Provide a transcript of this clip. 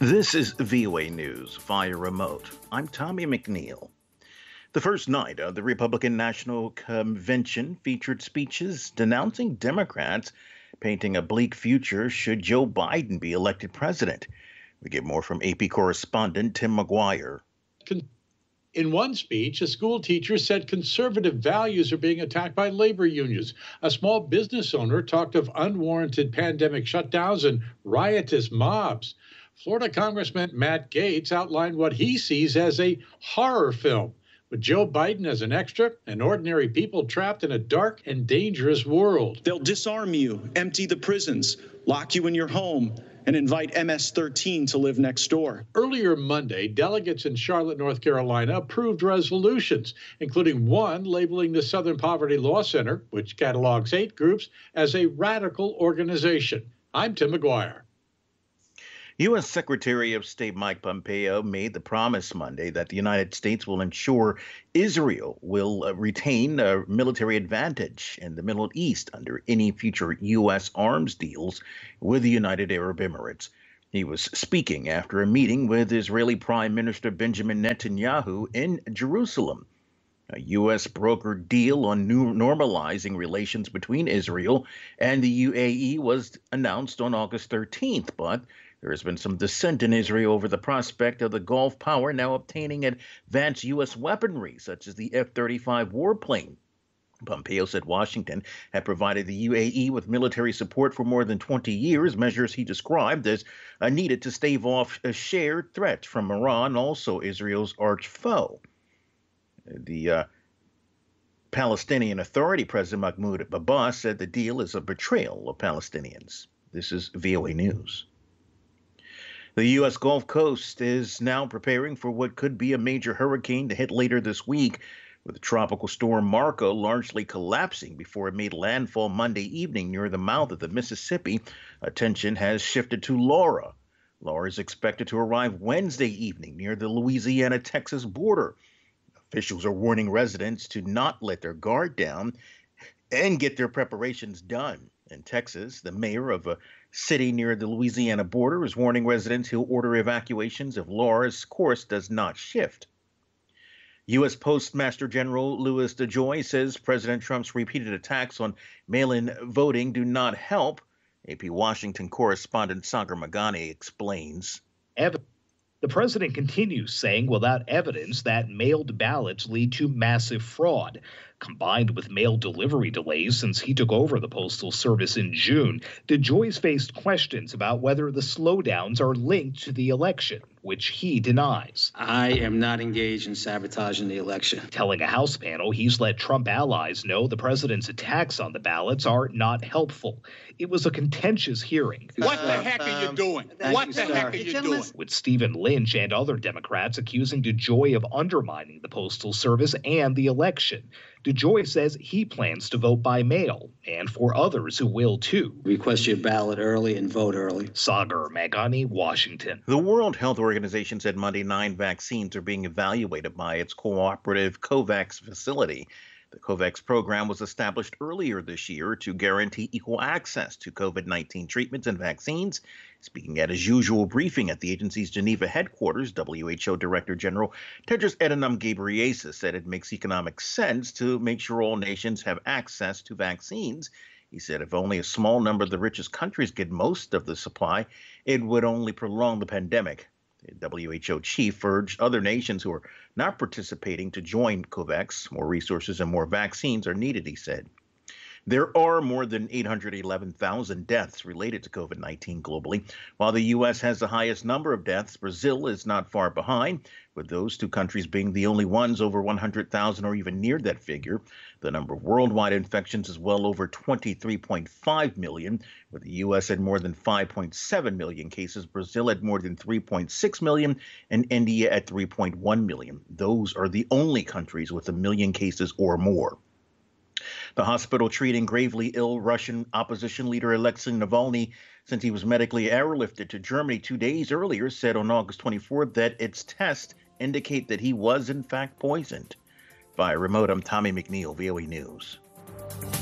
This is VOA News via remote. I'm Tommy McNeil. The first night of the Republican National Convention featured speeches denouncing Democrats, painting a bleak future should Joe Biden be elected president. We get more from AP correspondent Tim McGuire. In one speech, a school teacher said conservative values are being attacked by labor unions. A small business owner talked of unwarranted pandemic shutdowns and riotous mobs. Florida Congressman Matt Gaetz outlined what he sees as a horror film, with Joe Biden as an extra and ordinary people trapped in a dark and dangerous world. They'll disarm you, empty the prisons, lock you in your home, and invite MS-13 to live next door. Earlier Monday, delegates in Charlotte, North Carolina approved resolutions, including one labeling the Southern Poverty Law Center, which catalogs hate groups, as a radical organization. I'm Tim McGuire. U.S. Secretary of State Mike Pompeo made the promise Monday that the United States will ensure Israel will retain a military advantage in the Middle East under any future U.S. arms deals with the United Arab Emirates. He was speaking after a meeting with Israeli Prime Minister Benjamin Netanyahu in Jerusalem. A U.S. brokered deal on normalizing relations between Israel and the UAE was announced on August 13th, but there has been some dissent in Israel over the prospect of the Gulf power now obtaining advanced U.S. weaponry, such as the F-35 warplane. Pompeo said Washington had provided the UAE with military support for more than 20 years, measures he described as needed to stave off a shared threat from Iran, also Israel's arch foe. The Palestinian Authority President Mahmoud Abbas said the deal is a betrayal of Palestinians. This is VOA News. The U.S. Gulf Coast is now preparing for what could be a major hurricane to hit later this week, with Tropical Storm Marco largely collapsing before it made landfall Monday evening near the mouth of the Mississippi. Attention has shifted to Laura. Laura is expected to arrive Wednesday evening near the Louisiana-Texas border. Officials are warning residents to not let their guard down and get their preparations done. In Texas, the mayor of a city near the Louisiana border is warning residents he'll order evacuations if Laura's course does not shift. U.S. Postmaster General Louis DeJoy says President Trump's repeated attacks on mail-in voting do not help. AP Washington correspondent Sagar Magani explains. The president continues saying without evidence that mailed ballots lead to massive fraud. Combined with mail delivery delays since he took over the Postal Service in June, DeJoy's faced questions about whether the slowdowns are linked to the election, which he denies. I am not engaged in sabotaging the election. Telling a House panel he's let Trump allies know the president's attacks on the ballots are not helpful. It was a contentious hearing. What the heck are you doing? What the heck are you doing? With Stephen Lynch and other Democrats accusing DeJoy of undermining the Postal Service and the election. DeJoy says he plans to vote by mail, and for others who will too. Request your ballot early and vote early. Sagar Magani, Washington. The World Health Organization said Monday 9 vaccines are being evaluated by its cooperative COVAX facility. The COVAX program was established earlier this year to guarantee equal access to COVID-19 treatments and vaccines. Speaking at his usual briefing at the agency's Geneva headquarters, WHO Director General Tedros Adhanom Ghebreyesus said it makes economic sense to make sure all nations have access to vaccines. He said if only a small number of the richest countries get most of the supply, it would only prolong the pandemic. The WHO chief urged other nations who are not participating to join COVAX. More resources and more vaccines are needed, he said. There are more than 811,000 deaths related to COVID-19 globally. While the U.S. has the highest number of deaths, Brazil is not far behind, with those two countries being the only ones over 100,000 or even near that figure. The number of worldwide infections is well over 23.5 million, with the U.S. at more than 5.7 million cases, Brazil at more than 3.6 million, and India at 3.1 million. Those are the only countries with 1 million cases or more. The hospital treating gravely ill Russian opposition leader Alexei Navalny, since he was medically airlifted to Germany 2 days earlier, said on August 24th that its tests indicate that he was in fact poisoned. Via remote, I'm Tommy McNeil, VOA News.